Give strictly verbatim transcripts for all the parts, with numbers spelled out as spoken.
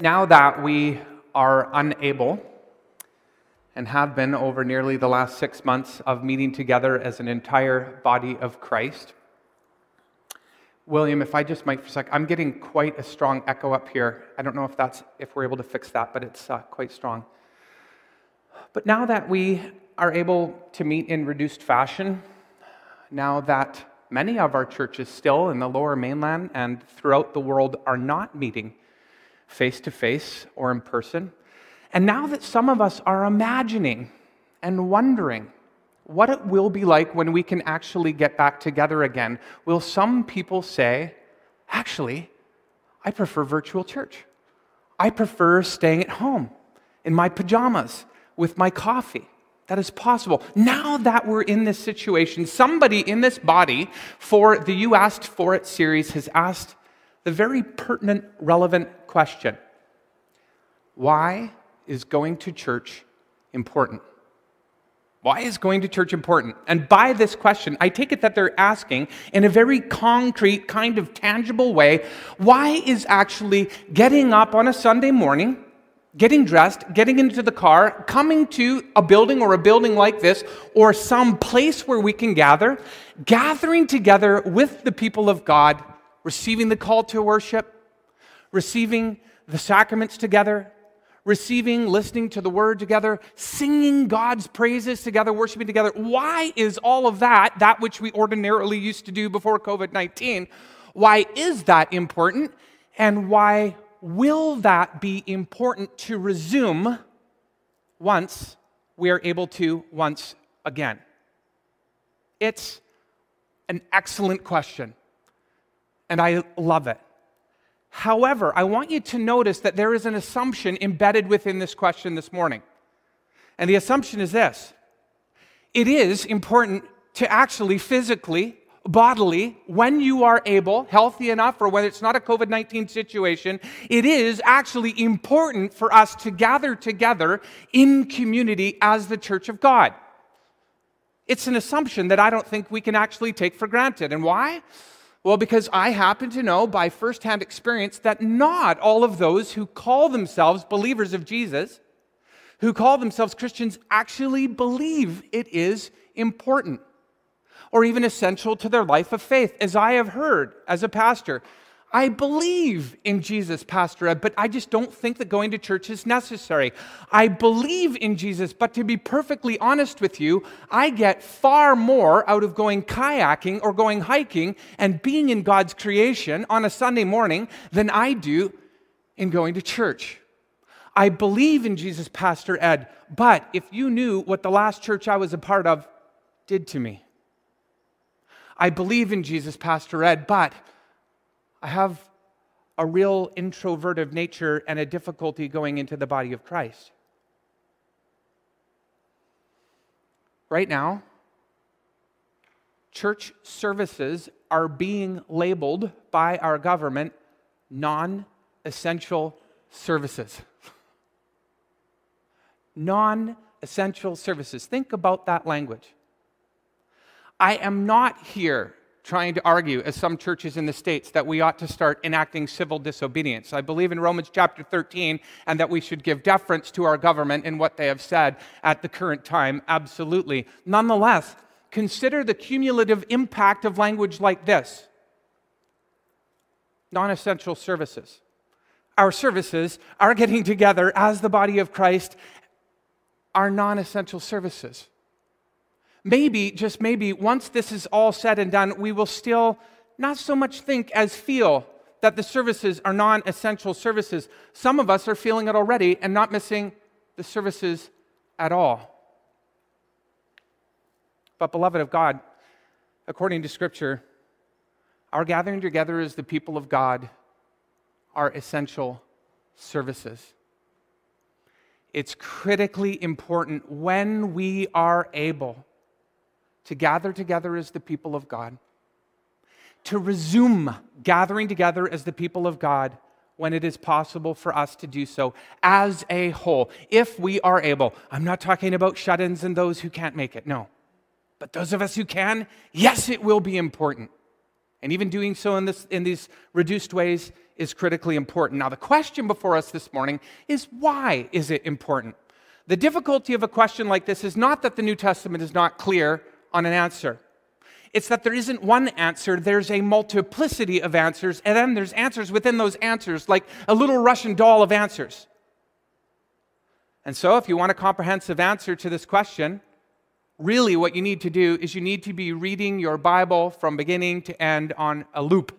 Now that we are unable, and have been over nearly the last six months of meeting together as an entire body of Christ. William, if I just might for a sec, I'm getting quite a strong echo up here. I don't know if that's if we're able to fix that, but it's uh, quite strong. But now that we are able to meet in reduced fashion, now that many of our churches still in the Lower Mainland and throughout the world are not meeting face-to-face or in person, and now that some of us are imagining and wondering what it will be like when we can actually get back together again, will some people say, actually, I prefer virtual church. I prefer staying at home in my pajamas with my coffee. That is possible. Now that we're in this situation, somebody in this body for the You Asked For It series has asked the very pertinent, relevant question: why is going to church important? Why is going to church important? And by this question, I take it that they're asking in a very concrete, kind of tangible way, why is actually getting up on a Sunday morning, getting dressed, getting into the car, coming to a building or a building like this, or some place where we can gather, gathering together with the people of God, receiving the call to worship, receiving the sacraments together, receiving, listening to the word together, singing God's praises together, worshiping together. Why is all of that, that which we ordinarily used to do before covid nineteen, why is that important? And why will that be important to resume once we are able to once again? It's an excellent question, and I love it. However, I want you to notice that there is an assumption embedded within this question this morning. And the assumption is this: it is important to actually physically, bodily, when you are able, healthy enough, or when it's not a covid nineteen situation, it is actually important for us to gather together in community as the Church of God. It's an assumption that I don't think we can actually take for granted. And why? Well, because I happen to know by firsthand experience that not all of those who call themselves believers of Jesus, who call themselves Christians, actually believe it is important or even essential to their life of faith. As I have heard as a pastor, I believe in Jesus, Pastor Ed, but I just don't think that going to church is necessary. I believe in Jesus, but to be perfectly honest with you, I get far more out of going kayaking or going hiking and being in God's creation on a Sunday morning than I do in going to church. I believe in Jesus, Pastor Ed, but if you knew what the last church I was a part of did to me. I believe in Jesus, Pastor Ed, but I have a real introverted nature and a difficulty going into the body of Christ. Right now, church services are being labeled by our government non-essential services. Non-essential services. Think about that language. I am not here trying to argue, as some churches in the States, that we ought to start enacting civil disobedience. I believe in Romans chapter thirteen, and that we should give deference to our government in what they have said at the current time, absolutely. Nonetheless, consider the cumulative impact of language like this. Non-essential services. Our services, our getting together as the body of Christ, are non-essential services. Maybe, just maybe, once this is all said and done, we will still not so much think as feel that the services are non-essential services. Some of us are feeling it already and not missing the services at all. But beloved of God, according to Scripture, our gathering together as the people of God are essential services. It's critically important when we are able to gather together as the people of God, to resume gathering together as the people of God when it is possible for us to do so as a whole, if we are able. I'm not talking about shut-ins and those who can't make it, no. But those of us who can, yes, it will be important. And even doing so in this in these reduced ways is critically important. Now, the question before us this morning is, why is it important? The difficulty of a question like this is not that the New Testament is not clear on an answer. It's that there isn't one answer, there's a multiplicity of answers, and then there's answers within those answers, like a little Russian doll of answers. And so if you want a comprehensive answer to this question, really what you need to do is you need to be reading your Bible from beginning to end on a loop.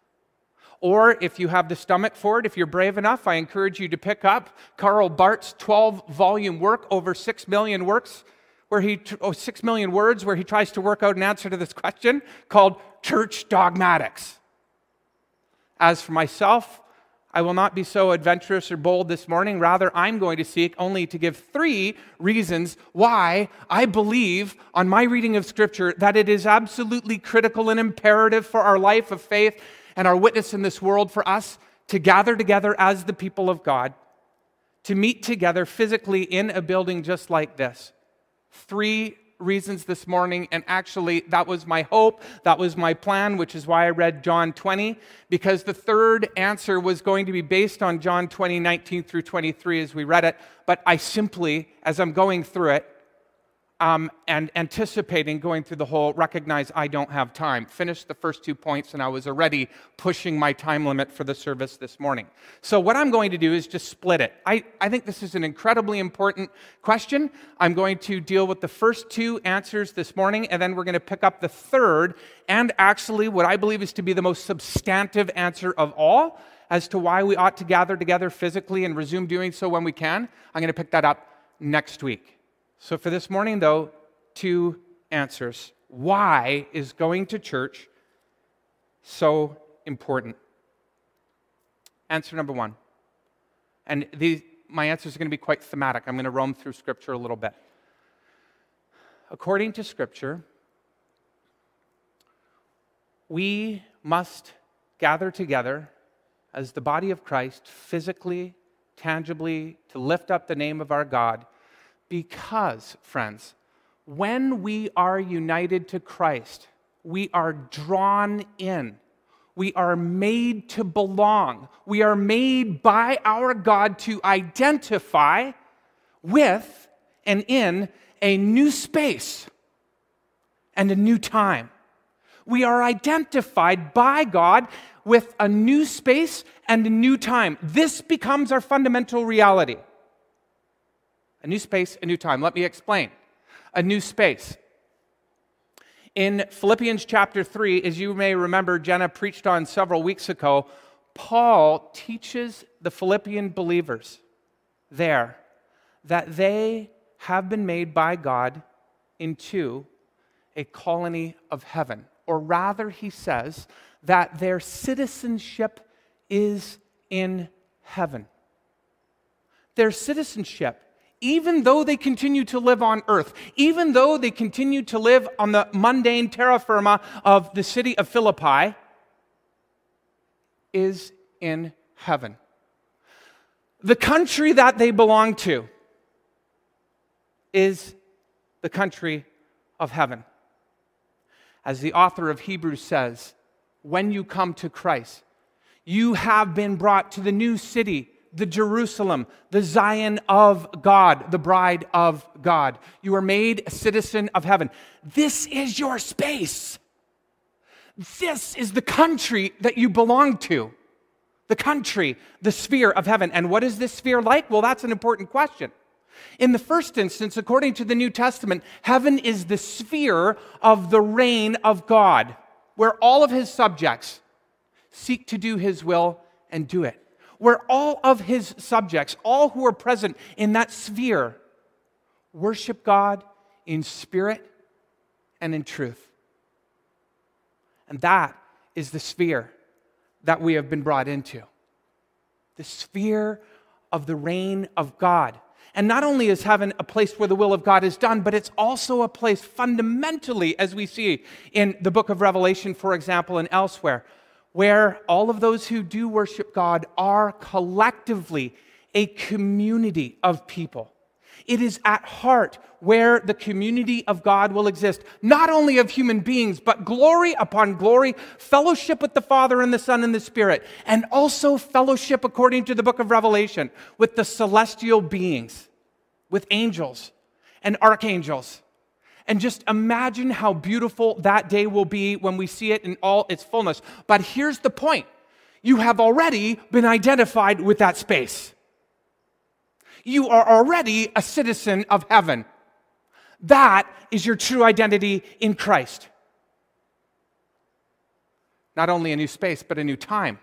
Or if you have the stomach for it, if you're brave enough, I encourage you to pick up Karl Barth's twelve-volume work, over six million works, where he, oh, six million words, where he tries to work out an answer to this question called Church Dogmatics. As for myself, I will not be so adventurous or bold this morning. Rather, I'm going to seek only to give three reasons why I believe, on my reading of Scripture, that it is absolutely critical and imperative for our life of faith and our witness in this world for us to gather together as the people of God, to meet together physically in a building just like this. Three reasons this morning, and actually that was my hope, that was my plan, which is why I read John twenty, because the third answer was going to be based on John twenty, nineteen through twenty-three as we read it, but I simply, as I'm going through it, um, and anticipating going through the whole, recognize I don't have time. Finished the first two points, and I was already pushing my time limit for the service this morning. So what I'm going to do is just split it. I, I think this is an incredibly important question. I'm going to deal with the first two answers this morning, and then we're going to pick up the third, and actually what I believe is to be the most substantive answer of all, as to why we ought to gather together physically and resume doing so when we can. I'm going to pick that up next week. So for this morning, though, two answers. Why is going to church so important? Answer number one. And these, my answers are going to be quite thematic. I'm going to roam through Scripture a little bit. According to Scripture, we must gather together as the body of Christ, physically, tangibly, to lift up the name of our God. Because, friends, when we are united to Christ, we are drawn in. We are made to belong. We are made by our God to identify with and in a new space and a new time. We are identified by God with a new space and a new time. This becomes our fundamental reality. A new space, a new time. Let me explain. A new space. In Philippians chapter three, as you may remember, Jenna preached on several weeks ago, Paul teaches the Philippian believers there that they have been made by God into a colony of heaven. Or rather, he says that their citizenship is in heaven. Their citizenship, even though they continue to live on earth, even though they continue to live on the mundane terra firma of the city of Philippi, is in heaven. The country that they belong to is the country of heaven. As the author of Hebrews says, when you come to Christ, you have been brought to the new city, the Jerusalem, the Zion of God, the bride of God. You are made a citizen of heaven. This is your space. This is the country that you belong to. The country, the sphere of heaven. And what is this sphere like? Well, that's an important question. In the first instance, according to the New Testament, heaven is the sphere of the reign of God, where all of his subjects seek to do his will and do it. Where all of his subjects, all who are present in that sphere, worship God in spirit and in truth. And that is the sphere that we have been brought into. The sphere of the reign of God. And not only is heaven a place where the will of God is done, but it's also a place fundamentally, as we see in the book of Revelation, for example, and elsewhere, where all of those who do worship God are collectively a community of people. It is at heart where the community of God will exist, not only of human beings, but glory upon glory, fellowship with the Father and the Son and the Spirit, and also fellowship, according to the book of Revelation, with the celestial beings, with angels and archangels. And just imagine how beautiful that day will be when we see it in all its fullness. But here's the point. You have already been identified with that space. You are already a citizen of heaven. That is your true identity in Christ. Not only a new space, but a new time.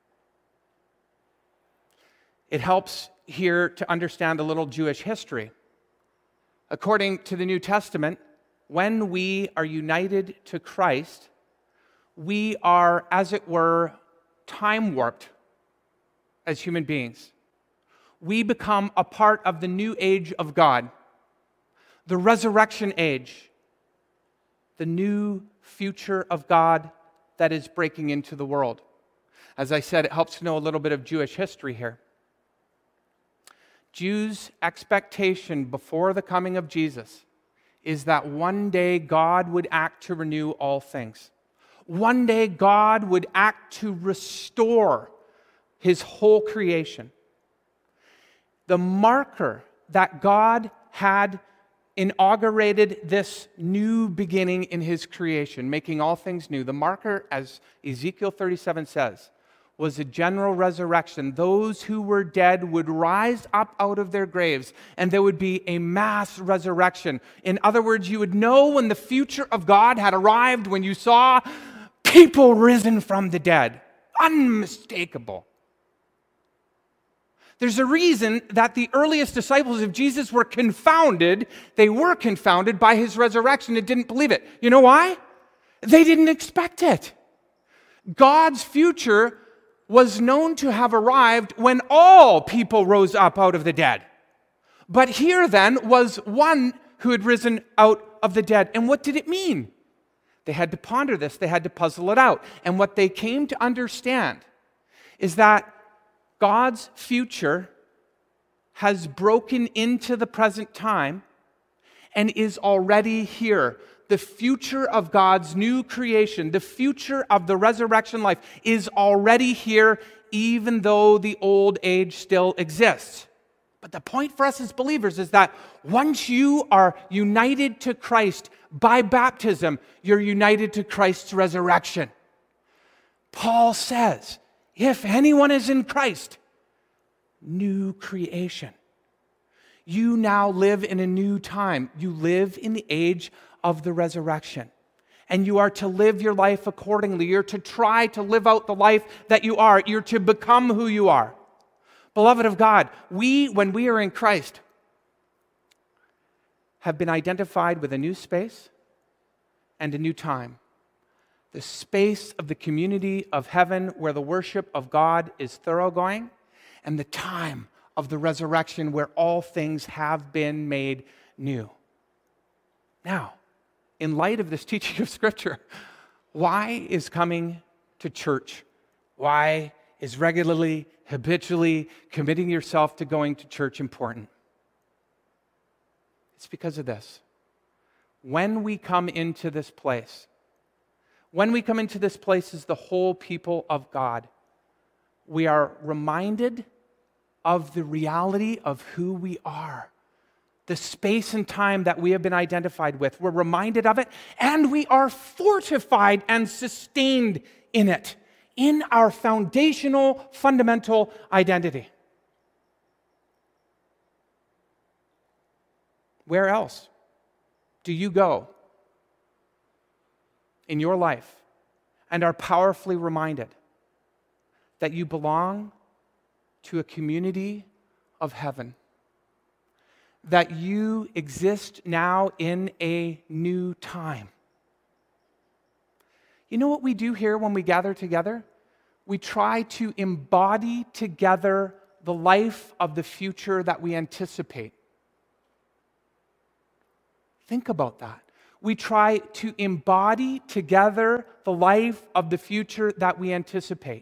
It helps here to understand a little Jewish history. According to the New Testament, when we are united to Christ, we are, as it were, time warped as human beings. We become a part of the new age of God, the resurrection age, the new future of God that is breaking into the world. As I said, it helps to know a little bit of Jewish history here. Jews' expectation before the coming of Jesus is that one day God would act to renew all things. One day God would act to restore his whole creation. The marker that God had inaugurated this new beginning in his creation, making all things new, the marker, as Ezekiel thirty-seven says, was a general resurrection. Those who were dead would rise up out of their graves, and there would be a mass resurrection. In other words, you would know when the future of God had arrived when you saw people risen from the dead. Unmistakable. There's a reason that the earliest disciples of Jesus were confounded. They were confounded by his resurrection and didn't believe it. You know why? They didn't expect it. God's future was known to have arrived when all people rose up out of the dead. But here then was one who had risen out of the dead. And what did it mean? They had to ponder this. They had to puzzle it out. And what they came to understand is that God's future has broken into the present time and is already here. The future of God's new creation, the future of the resurrection life is already here, even though the old age still exists. But the point for us as believers is that once you are united to Christ by baptism, you're united to Christ's resurrection. Paul says, if anyone is in Christ, new creation. You now live in a new time. You live in the age of the resurrection. And you are to live your life accordingly. You're to try to live out the life that you are. You're to become who you are. Beloved of God, we, when we are in Christ, have been identified with a new space and a new time. The space of the community of heaven where the worship of God is thoroughgoing, and the time of the resurrection where all things have been made new. Now, in light of this teaching of Scripture, why is coming to church? Why is regularly, habitually committing yourself to going to church important? It's because of this. When we come into this place, when we come into this place as the whole people of God, we are reminded of the reality of who we are. The space and time that we have been identified with. We're reminded of it, and we are fortified and sustained in it, in our foundational, fundamental identity. Where else do you go in your life and are powerfully reminded that you belong to a community of heaven? That you exist now in a new time. You know what we do here when we gather together? We try to embody together the life of the future that we anticipate. Think about that. We try to embody together the life of the future that we anticipate.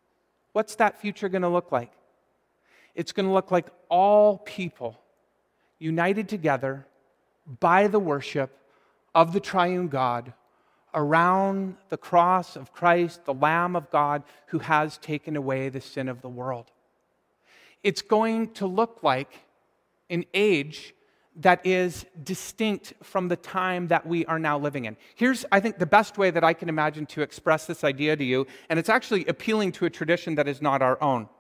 What's that future going to look like? It's going to look like all people united together by the worship of the triune God around the cross of Christ, the Lamb of God, who has taken away the sin of the world. It's going to look like an age that is distinct from the time that we are now living in. Here's, I think, the best way that I can imagine to express this idea to you, and it's actually appealing to a tradition that is not our own.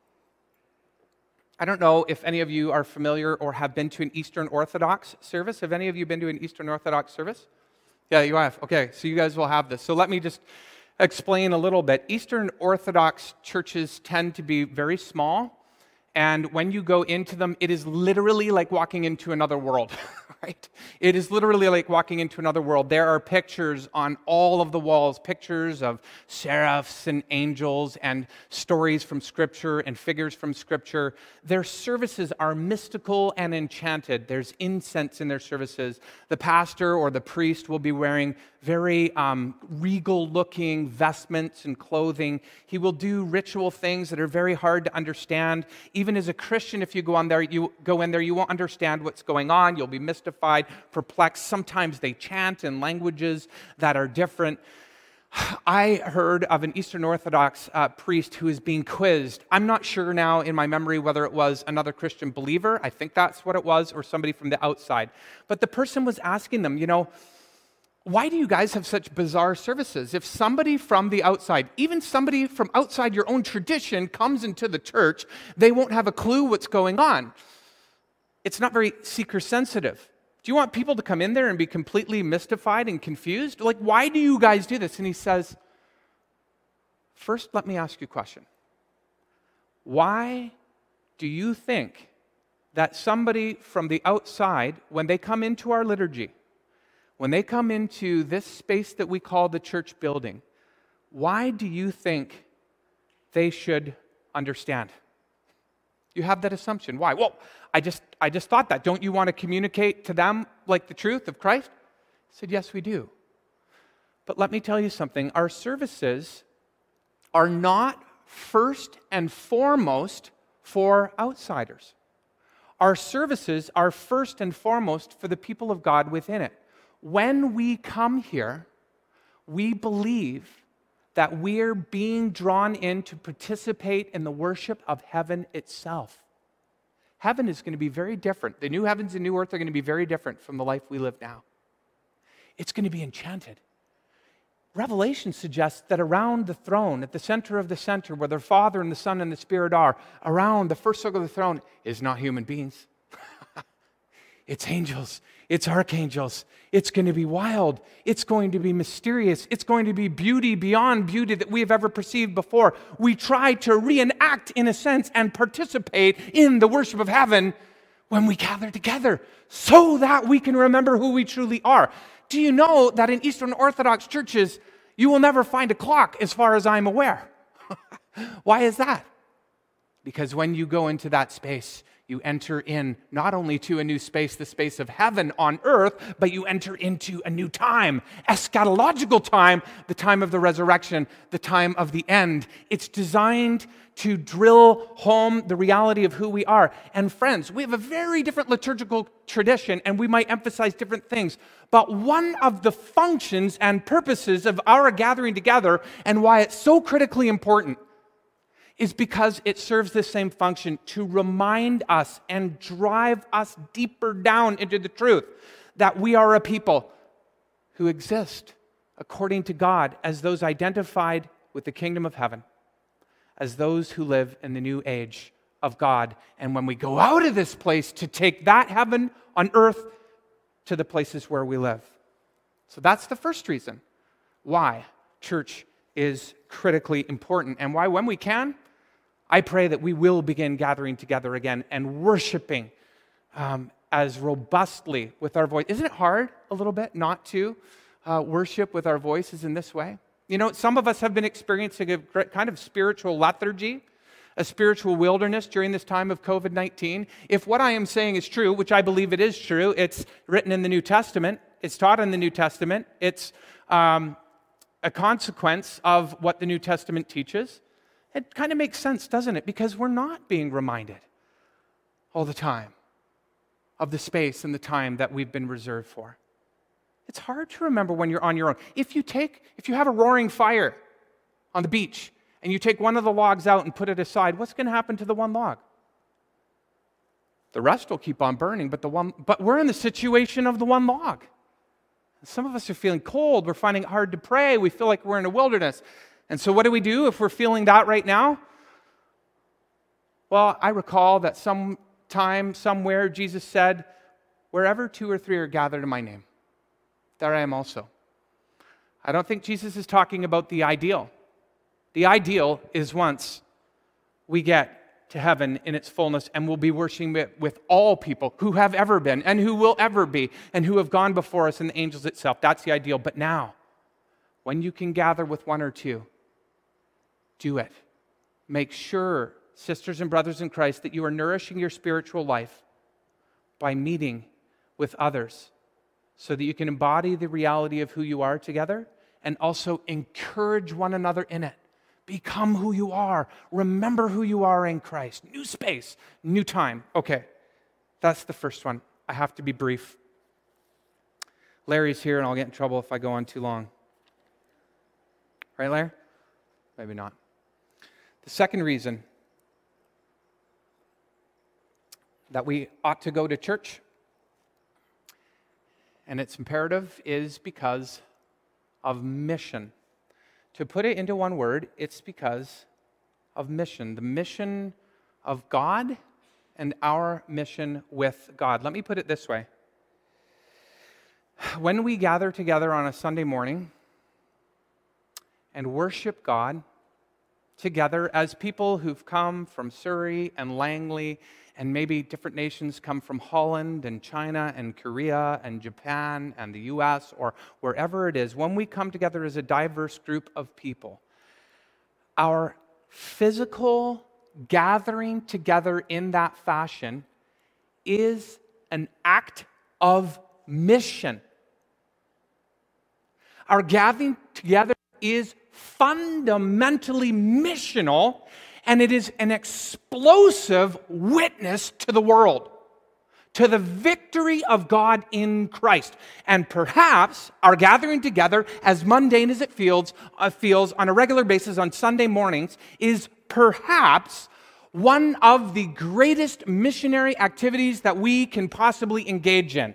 I don't know if any of you are familiar or have been to an Eastern Orthodox service. Have any of you been to an Eastern Orthodox service? Yeah, you have. Okay, so you guys will have this. So let me just explain a little bit. Eastern Orthodox churches tend to be very small, and when you go into them, it is literally like walking into another world, right? It is literally like walking into another world. There are pictures on all of the walls, pictures of seraphs and angels and stories from Scripture and figures from Scripture. Their services are mystical and enchanted. There's incense in their services. The pastor or the priest will be wearing very um, regal-looking vestments and clothing. He will do ritual things that are very hard to understand. Even as a Christian, if you go on there, you go in there, you won't understand what's going on. You'll be mystified, perplexed. Sometimes they chant in languages that are different. I heard of an Eastern Orthodox uh, priest who is being quizzed. I'm not sure now in my memory whether it was another Christian believer. I think that's what it was, or somebody from the outside. But the person was asking them, you know, why do you guys have such bizarre services? If somebody from the outside, even somebody from outside your own tradition, comes into the church, they won't have a clue what's going on. It's not very seeker-sensitive. Do you want people to come in there and be completely mystified and confused? Like, why do you guys do this? And he says, first, let me ask you a question. Why do you think that somebody from the outside, when they come into our liturgy, when they come into this space that we call the church building, why do you think they should understand? You have that assumption. Why? Well, I just I just thought that. Don't you want to communicate to them like the truth of Christ? I said, yes, we do. But let me tell you something. Our services are not first and foremost for outsiders. Our services are first and foremost for the people of God within it. When we come here, we believe that we're being drawn in to participate in the worship of heaven itself. Heaven is going to be very different. The new heavens and new earth are going to be very different from the life we live now. It's going to be enchanted. Revelation suggests that around the throne, at the center of the center, where the Father and the Son and the Spirit are, around the first circle of the throne is not human beings. It's angels. It's archangels. It's going to be wild. It's going to be mysterious. It's going to be beauty beyond beauty that we have ever perceived before. We try to reenact, in a sense, and participate in the worship of heaven when we gather together so that we can remember who we truly are. Do you know that in Eastern Orthodox churches, you will never find a clock as far as I'm aware? Why is that? Because when you go into that space, you enter in not only to a new space, the space of heaven on earth, but you enter into a new time, eschatological time, the time of the resurrection, the time of the end. It's designed to drill home the reality of who we are. And friends, we have a very different liturgical tradition, and we might emphasize different things. But one of the functions and purposes of our gathering together, and why it's so critically important, is because it serves the same function to remind us and drive us deeper down into the truth that we are a people who exist according to God as those identified with the kingdom of heaven, as those who live in the new age of God. And when we go out of this place, to take that heaven on earth to the places where we live. So that's the first reason why church is critically important, and why, when we can, I pray that we will begin gathering together again and worshiping um, as robustly with our voice. Isn't it hard a little bit not to uh, worship with our voices in this way? You know, some of us have been experiencing a kind of spiritual lethargy, a spiritual wilderness during this time of covid nineteen. If what I am saying is true, which I believe it is true, it's written in the New Testament, it's taught in the New Testament, it's um, a consequence of what the New Testament teaches. It kind of makes sense, doesn't it? Because we're not being reminded all the time of the space and the time that we've been reserved for. It's hard to remember when you're on your own. If you take, if you have a roaring fire on the beach and you take one of the logs out and put it aside, what's going to happen to the one log? The rest will keep on burning, but the one, but we're in the situation of the one log. Some of us are feeling cold. We're finding it hard to pray. We feel like we're in a wilderness. And so what do we do if we're feeling that right now? Well, I recall that sometime, somewhere, Jesus said, wherever two or three are gathered in my name, there I am also. I don't think Jesus is talking about the ideal. The ideal is once we get to heaven in its fullness and we'll be worshiping it with all people who have ever been and who will ever be and who have gone before us and the angels itself. That's the ideal. But now, when you can gather with one or two, do it. Make sure, sisters and brothers in Christ, that you are nourishing your spiritual life by meeting with others so that you can embody the reality of who you are together and also encourage one another in it. Become who you are. Remember who you are in Christ. New space, new time. Okay, that's the first one. I have to be brief. Larry's here, and I'll get in trouble if I go on too long. Right, Larry? Maybe not. The second reason that we ought to go to church, and it's imperative, is because of mission. To put it into one word, it's because of mission. The mission of God and our mission with God. Let me put it this way. When we gather together on a Sunday morning and worship God together as people who've come from Surrey and Langley, and maybe different nations come from Holland and China and Korea and Japan and the U S or wherever it is, when we come together as a diverse group of people, our physical gathering together in that fashion is an act of mission. Our gathering together is fundamentally missional, and it is an explosive witness to the world, to the victory of God in Christ. And perhaps our gathering together, as mundane as it feels, uh, feels on a regular basis on Sunday mornings, is perhaps one of the greatest missionary activities that we can possibly engage in.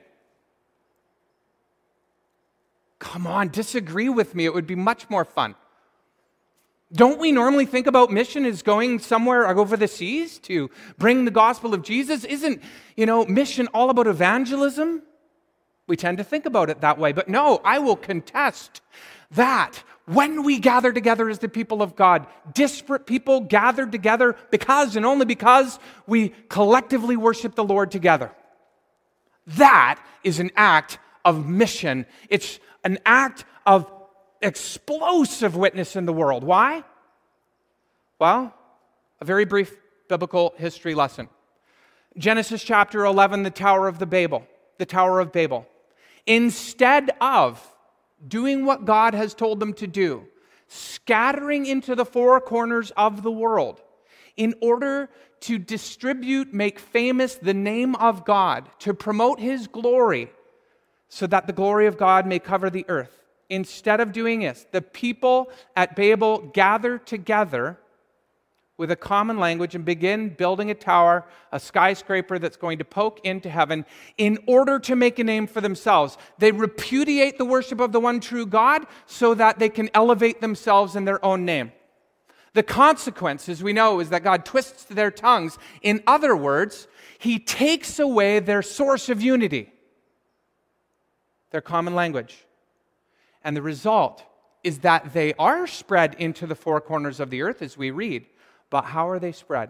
Come on, disagree with me. It would be much more fun. Don't we normally think about mission as going somewhere over the seas to bring the gospel of Jesus? Isn't, you know, mission all about evangelism? We tend to think about it that way. But no, I will contest that when we gather together as the people of God, disparate people gathered together because and only because we collectively worship the Lord together. That is an act of mission. It's an act of explosive witness in the world. Why? Well, a very brief biblical history lesson. Genesis chapter eleven, the Tower of the Babel, the Tower of Babel. Instead of doing what God has told them to do, scattering into the four corners of the world in order to distribute, make famous the name of God, to promote His glory, so that the glory of God may cover the earth. Instead of doing this, the people at Babel gather together with a common language and begin building a tower, a skyscraper that's going to poke into heaven in order to make a name for themselves. They repudiate the worship of the one true God so that they can elevate themselves in their own name. The consequence, as we know, is that God twists their tongues. In other words, He takes away their source of unity, their common language. And the result is that they are spread into the four corners of the earth, as we read. But how are they spread?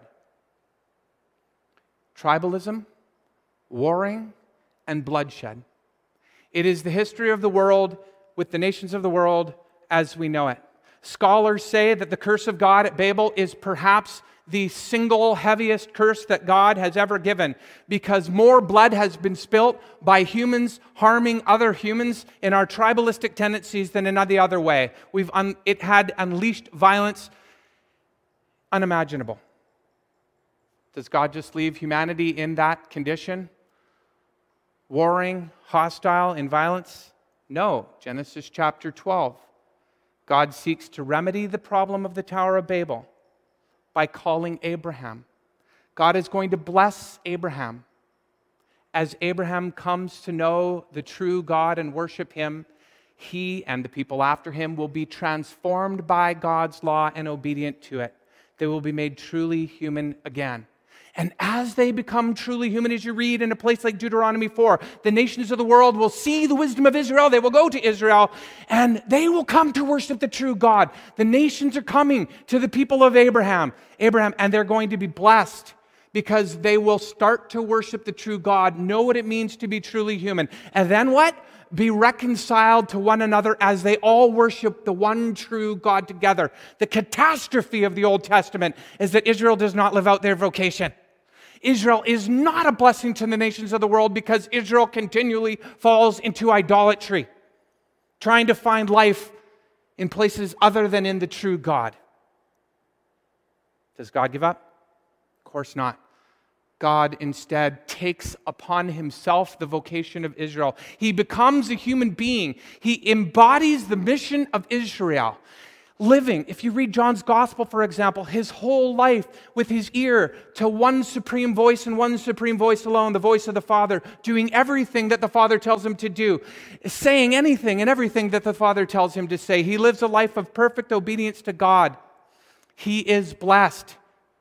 Tribalism, warring, and bloodshed. It is the history of the world with the nations of the world as we know it. Scholars say that the curse of God at Babel is perhaps the single heaviest curse that God has ever given, because more blood has been spilt by humans harming other humans in our tribalistic tendencies than in any other way. We've un- it had unleashed violence unimaginable. Does God just leave humanity in that condition? warring, hostile, in violence? No. Genesis chapter twelve. God seeks to remedy the problem of the Tower of Babel by calling Abraham. God is going to bless Abraham. As Abraham comes to know the true God and worship him, he and the people after him will be transformed by God's law and obedient to it. They will be made truly human again. And as they become truly human, as you read in a place like Deuteronomy four, the nations of the world will see the wisdom of Israel. They will go to Israel, and they will come to worship the true God. The nations are coming to the people of Abraham, Abraham, and they're going to be blessed because they will start to worship the true God, know what it means to be truly human. And then what? Be reconciled to one another as they all worship the one true God together. The catastrophe of the Old Testament is that Israel does not live out their vocation. Israel is not a blessing to the nations of the world because Israel continually falls into idolatry, trying to find life in places other than in the true God. Does God give up? Of course not. God instead takes upon himself the vocation of Israel. He becomes a human being. He embodies the mission of Israel. Living, if you read John's gospel, for example, his whole life with his ear to one supreme voice and one supreme voice alone, the voice of the Father, doing everything that the Father tells him to do, saying anything and everything that the Father tells him to say. He lives a life of perfect obedience to God. He is blessed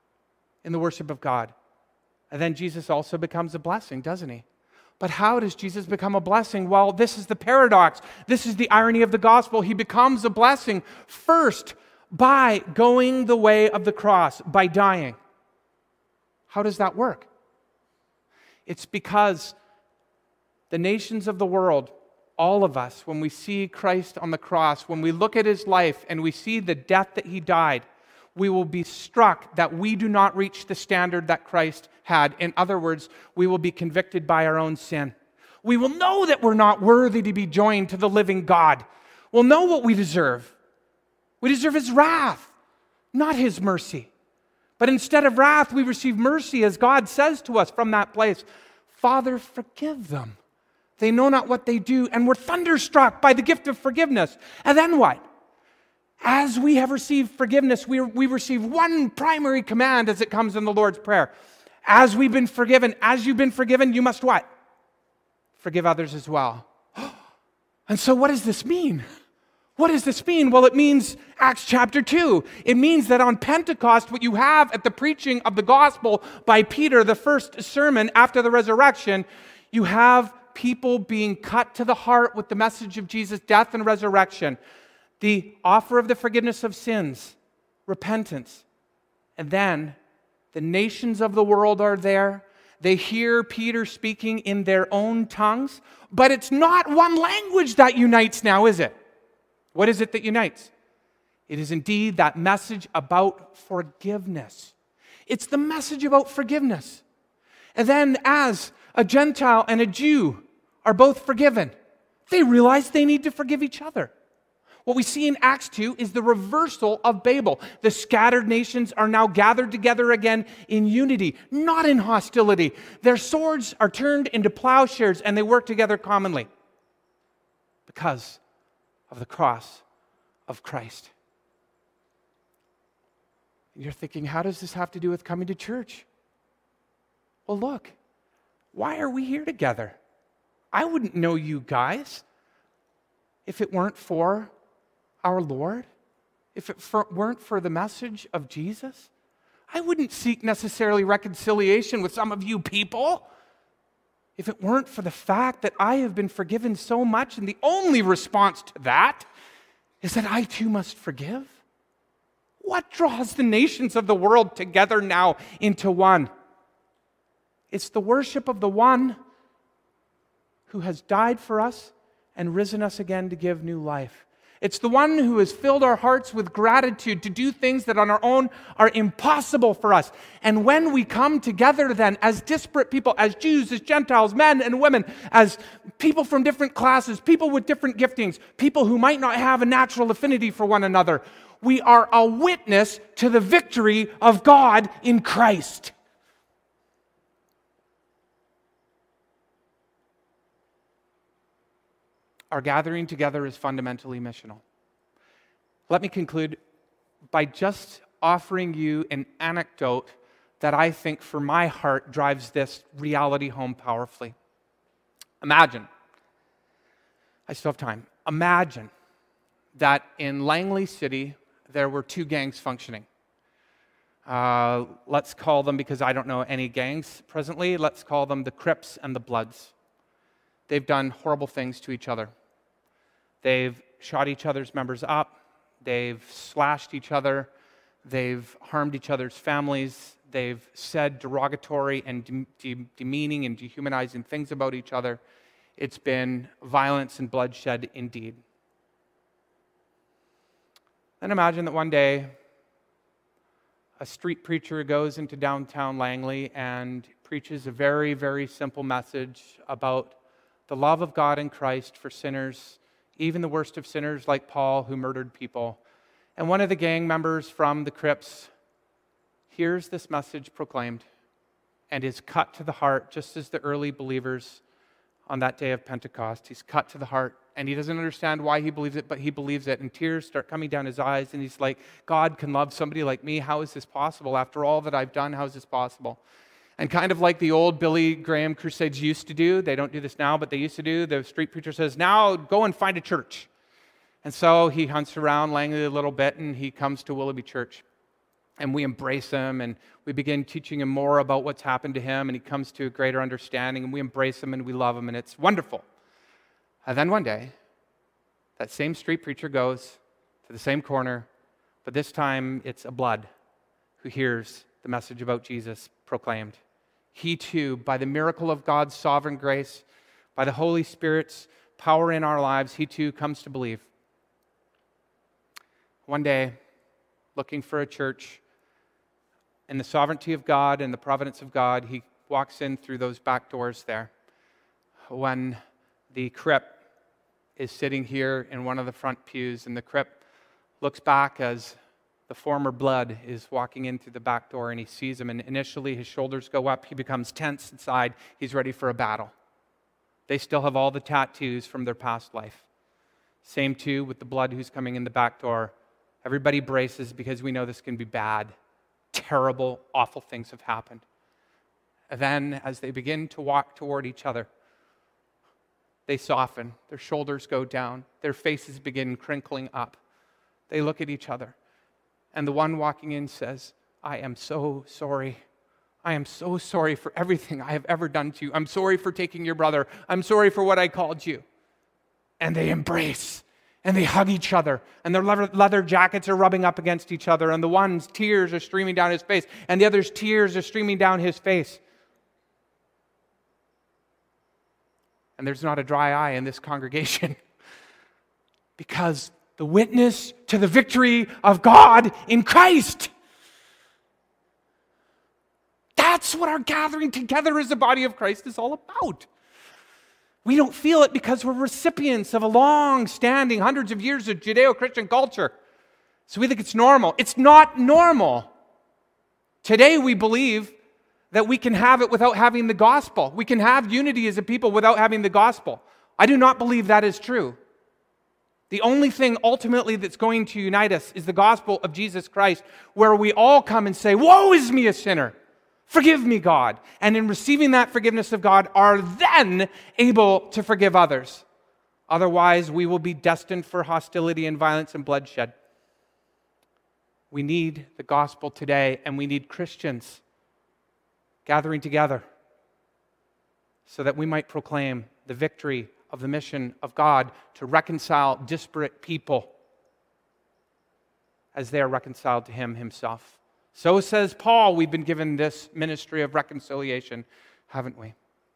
in the worship of God. And then Jesus also becomes a blessing, doesn't he? But how does Jesus become a blessing? Well, this is the paradox. This is the irony of the gospel. He becomes a blessing first by going the way of the cross, by dying. How does that work? It's because the nations of the world, all of us, when we see Christ on the cross, when we look at his life and we see the death that he died, we will be struck that we do not reach the standard that Christ had. In other words, we will be convicted by our own sin. We will know that we're not worthy to be joined to the living God. We'll know what we deserve. We deserve his wrath, not his mercy. But instead of wrath, we receive mercy as God says to us from that place, Father, forgive them. They know not what they do. And we're thunderstruck by the gift of forgiveness. And then what? As we have received forgiveness, we, we receive one primary command as it comes in the Lord's Prayer. As we've been forgiven, as you've been forgiven, you must what? Forgive others as well. And so what does this mean? What does this mean? Well, it means Acts chapter two. It means that on Pentecost, what you have at the preaching of the gospel by Peter, the first sermon after the resurrection, you have people being cut to the heart with the message of Jesus' death and resurrection. The offer of the forgiveness of sins, repentance. And then the nations of the world are there. They hear Peter speaking in their own tongues. But it's not one language that unites now, is it? What is it that unites? It is indeed that message about forgiveness. It's the message about forgiveness. And then as a Gentile and a Jew are both forgiven, they realize they need to forgive each other. What we see in Acts two is the reversal of Babel. The scattered nations are now gathered together again in unity, not in hostility. Their swords are turned into plowshares and they work together commonly because of the cross of Christ. And you're thinking, how does this have to do with coming to church? Well, look, why are we here together? I wouldn't know you guys if it weren't for our Lord, if it for, weren't for the message of Jesus. I wouldn't seek necessarily reconciliation with some of you people if it weren't for the fact that I have been forgiven so much, and the only response to that is that I too must forgive. What draws the nations of the world together now into one? It's the worship of the one who has died for us and risen us again to give new life. It's the one who has filled our hearts with gratitude to do things that on our own are impossible for us. And when we come together then as disparate people, as Jews, as Gentiles, men and women, as people from different classes, people with different giftings, people who might not have a natural affinity for one another, we are a witness to the victory of God in Christ. our gathering together is fundamentally missional. Let me conclude by just offering you an anecdote that I think for my heart drives this reality home powerfully. Imagine, I still have time, imagine that in Langley City there were two gangs functioning. Uh, let's call them, because I don't know any gangs presently, let's call them the Crips and the Bloods. They've done horrible things to each other. They've shot each other's members up. They've slashed each other. They've harmed each other's families. They've said derogatory and de- de- demeaning and dehumanizing things about each other. It's been violence and bloodshed indeed. Then imagine that one day a street preacher goes into downtown Langley and preaches a very, very simple message about the love of God in Christ for sinners, even the worst of sinners like Paul, who murdered people. And one of the gang members from the Crips hears this message proclaimed and is cut to the heart, just as the early believers on that day of Pentecost. He's cut to the heart, and he doesn't understand why he believes it, but he believes it, and tears start coming down his eyes, and he's like, God can love somebody like me? How is this possible? After all that I've done, how is this possible? And kind of like the old Billy Graham crusades used to do, they don't do this now, but they used to do, the street preacher says, now go and find a church. And so he hunts around Langley a little bit, and he comes to Willoughby Church. And we embrace him, and we begin teaching him more about what's happened to him, and he comes to a greater understanding, and we embrace him, and we love him, and it's wonderful. And then one day, that same street preacher goes to the same corner, but this time it's a blood who hears the message about Jesus proclaimed. He too, by the miracle of God's sovereign grace, by the Holy Spirit's power in our lives, he too comes to believe. One day, looking for a church, in the sovereignty of God and the providence of God, he walks in through those back doors there. When the Crip is sitting here in one of the front pews, and the Crip looks back as the former Blood is walking in through the back door, and he sees him, and initially his shoulders go up, he becomes tense inside, he's ready for a battle. They still have all the tattoos from their past life. Same too with the Blood who's coming in the back door. Everybody braces because we know this can be bad. Terrible, awful things have happened. And then as they begin to walk toward each other, they soften, their shoulders go down, their faces begin crinkling up. They look at each other, and the one walking in says, I am so sorry. I am so sorry for everything I have ever done to you. I'm sorry for taking your brother. I'm sorry for what I called you. And they embrace. And they hug each other, and their leather jackets are rubbing up against each other, and the one's tears are streaming down his face, and the other's tears are streaming down his face. And there's not a dry eye in this congregation because the witness to the victory of God in Christ. That's what our gathering together as the body of Christ is all about. We don't feel it because we're recipients of a long-standing, hundreds of years of Judeo-Christian culture. So we think it's normal. It's not normal. Today we believe that we can have it without having the gospel. We can have unity as a people without having the gospel. I do not believe that is true. The only thing ultimately that's going to unite us is the gospel of Jesus Christ, where we all come and say, woe is me, a sinner. Forgive me, God. And in receiving that forgiveness of God, are then able to forgive others. Otherwise, we will be destined for hostility and violence and bloodshed. We need the gospel today, and we need Christians gathering together so that we might proclaim the victory of the mission of God to reconcile disparate people as they are reconciled to Him Himself. So says Paul, we've been given this ministry of reconciliation, haven't we?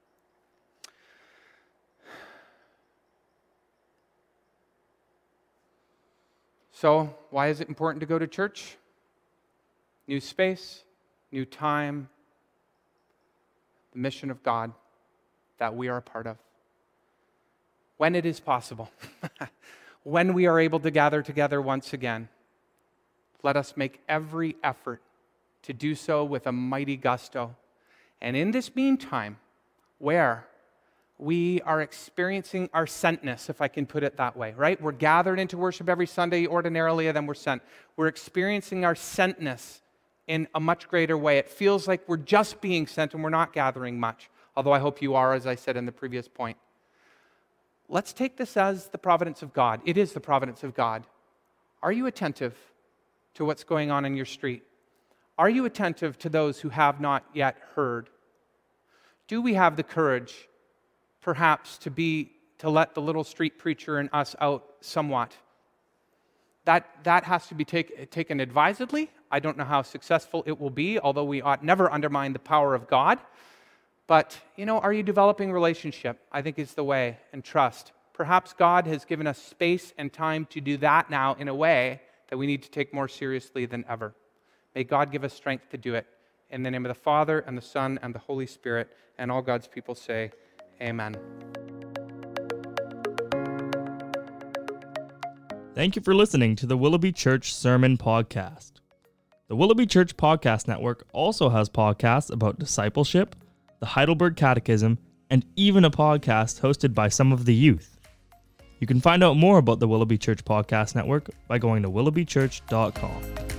So, why is it important to go to church? New space, new time, the mission of God that we are a part of. When it is possible, when we are able to gather together once again, let us make every effort to do so with a mighty gusto. And in this meantime, where? we are experiencing our sentness, if I can put it that way, right? We're gathered into worship every Sunday ordinarily, and then we're sent. We're experiencing our sentness in a much greater way. It feels like we're just being sent and we're not gathering much, although I hope you are, as I said in the previous point. Let's take this as the providence of God. It is the providence of God. Are you attentive to what's going on in your street? Are you attentive to those who have not yet heard? Do we have the courage, perhaps, to be to let the little street preacher in us out somewhat? That, that has to be take, taken advisedly. I don't know how successful it will be, although we ought never undermine the power of God. But, you know, are you developing relationship? I think is the way, and trust. Perhaps God has given us space and time to do that now in a way that we need to take more seriously than ever. May God give us strength to do it. In the name of the Father, and the Son, and the Holy Spirit, and all God's people say, amen. Thank you for listening to the Willoughby Church Sermon Podcast. The Willoughby Church Podcast Network also has podcasts about discipleship, the Heidelberg Catechism, and even a podcast hosted by some of the youth. You can find out more about the Willoughby Church Podcast Network by going to willoughby church dot com.